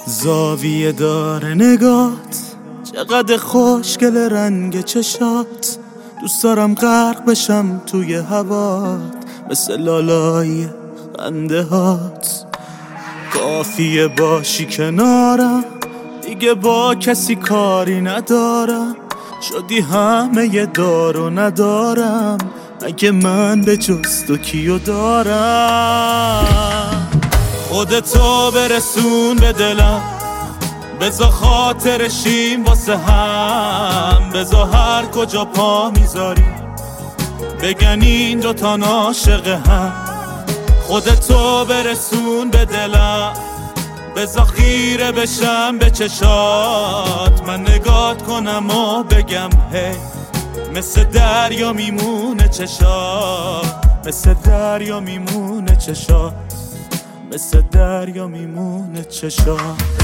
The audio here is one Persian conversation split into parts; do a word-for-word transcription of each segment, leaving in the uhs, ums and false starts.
زاویه داره نگات، چقدر خوشگل رنگ چشات. دوست دارم غرق بشم توی هوات، مثل لالای خنده هات. کافیه باشی کنارم، دیگه با کسی کاری ندارم. شدی همه یه دارو ندارم، مگه من به جز تو کیو دارم؟ خودتو برسون به دلم، بزا خاطرشیم واسه هم. بزا هر کجا پا میذاری بگن این دوتا عاشق هم. خودتو برسون به دلم، بزا خیره بشم به چشات. من نگات کنم و بگم هی، مثل دریا میمونه چشات، مثل دریا میمونه چشات، مثل دریا میمونه چشات.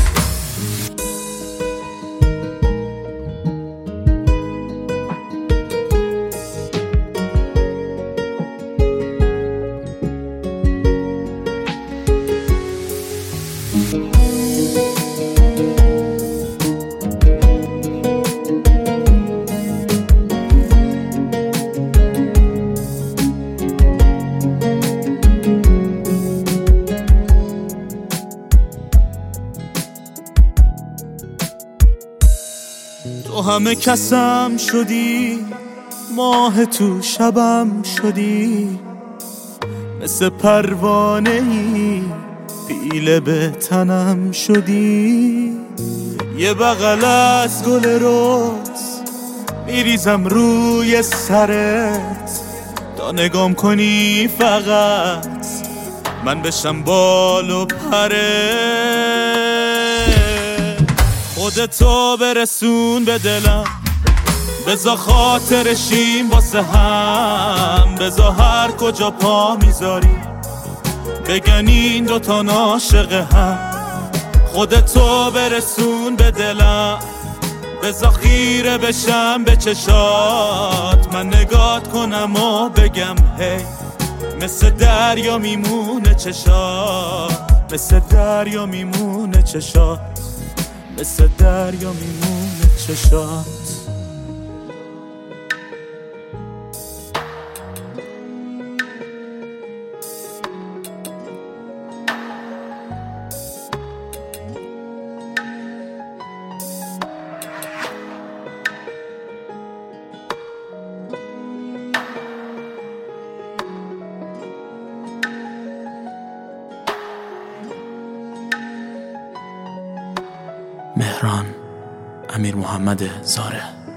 تو همه کسم شدی، ماه تو شبم شدی. مثل پروانه ای پیله به تنم شدی. یه بغل از گل روز میریزم روی سرت، تا نگام کنی فقط من بشم بال و پرت. خودتو برسون به دلم، بزا خاطرشیم واسه هم. بزا هر کجا پا میذاری بگن این دوتا عاشق هم. خودتو برسون به دلم، بزا خیره بشم به چشات. من نگات کنم و بگم هی، مثل دریا میمونه چشات، مثل دریا میمونه چشات، مثل دریا میمونه چشات. مهران امیر محمد زاره.